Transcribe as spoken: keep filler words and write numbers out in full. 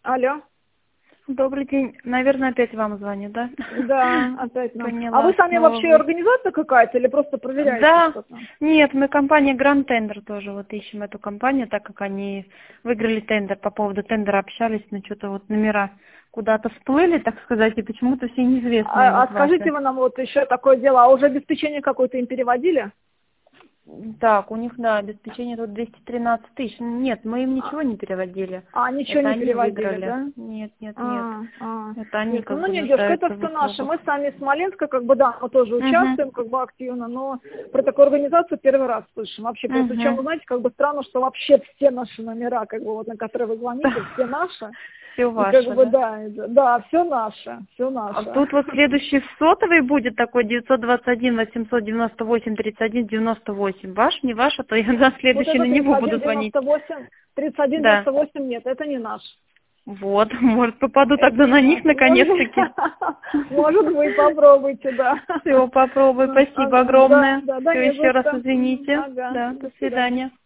Алло. Добрый день. Наверное, опять вам звоню, да? Да, опять нам. Поняла. А вы сами Снова вообще вы. организация какая-то или просто проверяете Да. что-то? Нет, мы компания Grand Tender тоже вот ищем эту компанию, так как они выиграли тендер. По поводу тендера общались, но что-то вот номера куда-то всплыли, так сказать, и почему-то все неизвестные А, а вот скажите ваши. вы нам вот еще такое дело, а уже обеспечение какое-то им переводили? Так, у них, да, обеспечение тут двести тринадцать тысяч. Нет, мы им ничего не переводили. А, ничего Это не они переводили, выиграли. да? Нет, нет, нет. А, а. Это они Нет, как ну бы не, девушка, это нуждаются в все наше. Мы услугах. сами из Смоленска, как бы, да, мы тоже Угу. участвуем, как бы активно, но про такую организацию первый раз слышим. Вообще, просто Угу. чем, вы знаете, как бы странно, что вообще все наши номера, как бы, вот на которые вы звоните, все наши. Все И как ваше, бы, да? да, да, да, все наше, все А наше. тут вот следующий сотовый будет такой девятьсот двадцать один восемьсот девяносто восемь тридцать один девяносто восемь. Ваш, не ваш, а то я на Вот следующий это на тридцать него один буду звонить. девяносто восемь, тридцать один Да. девяносто восемь нет, это не наш. Вот, может, попаду Это тогда не на наш. них наконец-таки. Может быть, попробуйте, да. Все, попробую. Спасибо Ага, да, огромное. да, да, Все, не еще за раз что. извините. Ага, Да, до до свидания. свидания.